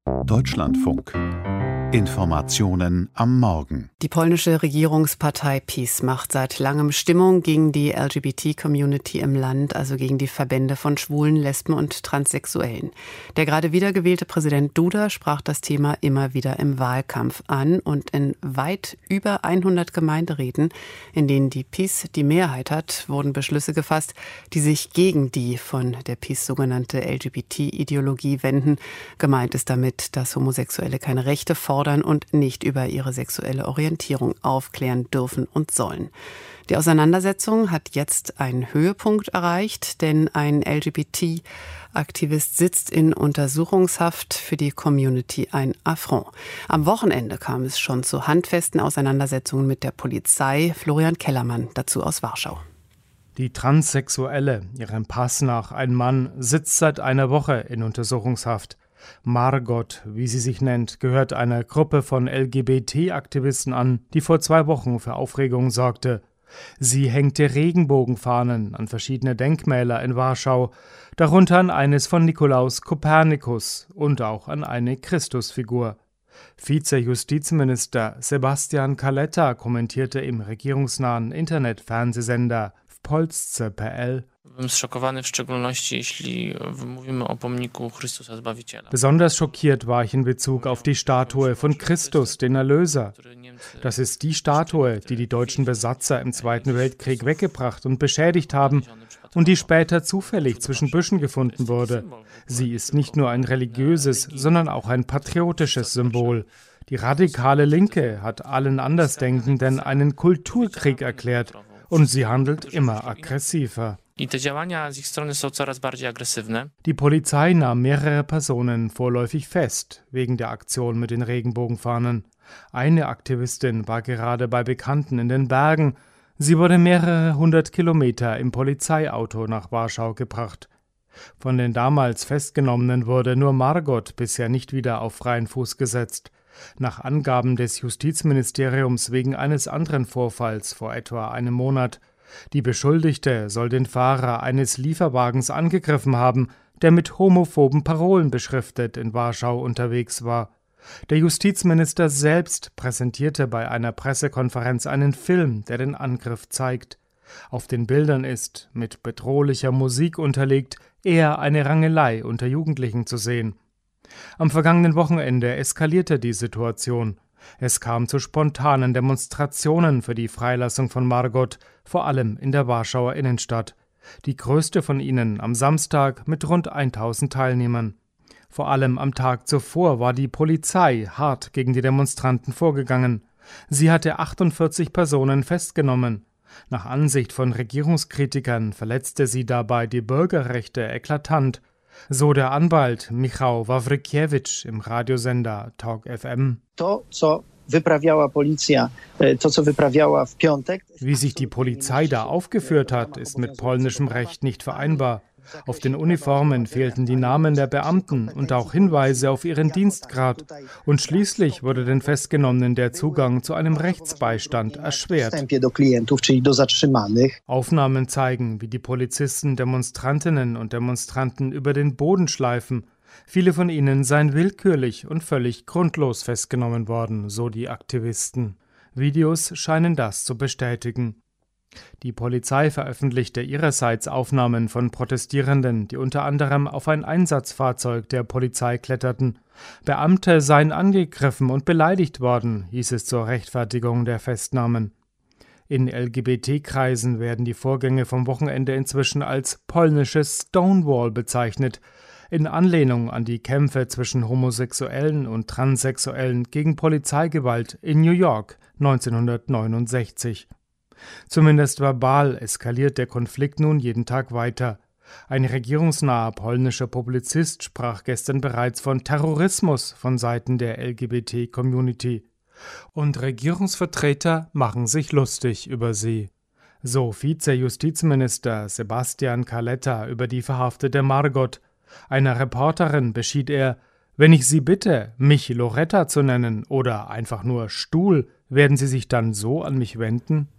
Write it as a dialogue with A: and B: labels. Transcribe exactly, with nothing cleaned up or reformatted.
A: Deutschlandfunk. Informationen am Morgen.
B: Die polnische Regierungspartei PiS macht seit langem Stimmung gegen die L G B T-Community im Land, also gegen die Verbände von Schwulen, Lesben und Transsexuellen. Der gerade wiedergewählte Präsident Duda sprach das Thema immer wieder im Wahlkampf an und in weit über hundert Gemeinderäten, in denen die PiS die Mehrheit hat, wurden Beschlüsse gefasst, die sich gegen die von der PiS sogenannte L G B T-Ideologie wenden. Gemeint ist damit, dass Homosexuelle keine Rechte fordern und nicht über ihre sexuelle Orientierung aufklären dürfen und sollen. Die Auseinandersetzung hat jetzt einen Höhepunkt erreicht, denn ein L G B T-Aktivist sitzt in Untersuchungshaft, für die Community ein Affront. Am Wochenende kam es schon zu handfesten Auseinandersetzungen mit der Polizei. Florian Kellermann dazu aus Warschau.
C: Die Transsexuelle, ihrem Pass nach ein Mann, sitzt seit einer Woche in Untersuchungshaft. Margot, wie sie sich nennt, gehört einer Gruppe von L G B T-Aktivisten an, die vor zwei Wochen für Aufregung sorgte. Sie hängte Regenbogenfahnen an verschiedene Denkmäler in Warschau, darunter an eines von Nikolaus Kopernikus und auch an eine Christusfigur. Vize-Justizminister Sebastian Kaleta kommentierte im regierungsnahen Internet-Fernsehsender w Polsce punkt p l: Besonders schockiert war ich in Bezug auf die Statue von Christus, den Erlöser. Das ist die Statue, die die deutschen Besatzer im Zweiten Weltkrieg weggebracht und beschädigt haben und die später zufällig zwischen Büschen gefunden wurde. Sie ist nicht nur ein religiöses, sondern auch ein patriotisches Symbol. Die radikale Linke hat allen Andersdenkenden einen Kulturkrieg erklärt und sie handelt immer aggressiver. Die Polizei nahm mehrere Personen vorläufig fest, wegen der Aktion mit den Regenbogenfahnen. Eine Aktivistin war gerade bei Bekannten in den Bergen. Sie wurde mehrere hundert Kilometer im Polizeiauto nach Warschau gebracht. Von den damals Festgenommenen wurde nur Margot bisher nicht wieder auf freien Fuß gesetzt. Nach Angaben des Justizministeriums wegen eines anderen Vorfalls vor etwa einem Monat. Die Beschuldigte soll den Fahrer eines Lieferwagens angegriffen haben, der mit homophoben Parolen beschriftet in Warschau unterwegs war. Der Justizminister selbst präsentierte bei einer Pressekonferenz einen Film, der den Angriff zeigt. Auf den Bildern ist, mit bedrohlicher Musik unterlegt, eher eine Rangelei unter Jugendlichen zu sehen. Am vergangenen Wochenende eskalierte die Situation. Es kam zu spontanen Demonstrationen für die Freilassung von Margot, vor allem in der Warschauer Innenstadt. Die größte von ihnen am Samstag mit rund tausend Teilnehmern. Vor allem am Tag zuvor war die Polizei hart gegen die Demonstranten vorgegangen. Sie hatte achtundvierzig Personen festgenommen. Nach Ansicht von Regierungskritikern verletzte sie dabei die Bürgerrechte eklatant. So der Anwalt Michał Wawrykiewicz im Radiosender Talk F M. Wie sich die Polizei da aufgeführt hat, ist mit polnischem Recht nicht vereinbar. Auf den Uniformen fehlten die Namen der Beamten und auch Hinweise auf ihren Dienstgrad. Und schließlich wurde den Festgenommenen der Zugang zu einem Rechtsbeistand erschwert. Aufnahmen zeigen, wie die Polizisten Demonstrantinnen und Demonstranten über den Boden schleifen. Viele von ihnen seien willkürlich und völlig grundlos festgenommen worden, so die Aktivisten. Videos scheinen das zu bestätigen. Die Polizei veröffentlichte ihrerseits Aufnahmen von Protestierenden, die unter anderem auf ein Einsatzfahrzeug der Polizei kletterten. Beamte seien angegriffen und beleidigt worden, hieß es zur Rechtfertigung der Festnahmen. In L G B T-Kreisen werden die Vorgänge vom Wochenende inzwischen als polnisches Stonewall bezeichnet, in Anlehnung an die Kämpfe zwischen Homosexuellen und Transsexuellen gegen Polizeigewalt in New York neunzehnhundertneunundsechzig. Zumindest verbal eskaliert der Konflikt nun jeden Tag weiter. Ein regierungsnaher polnischer Publizist sprach gestern bereits von Terrorismus von Seiten der L G B T-Community. Und Regierungsvertreter machen sich lustig über sie. So Vize-Justizminister Sebastian Kaleta über die verhaftete Margot. Einer Reporterin beschied er: Wenn ich Sie bitte, mich Loretta zu nennen oder einfach nur Stuhl, werden Sie sich dann so an mich wenden?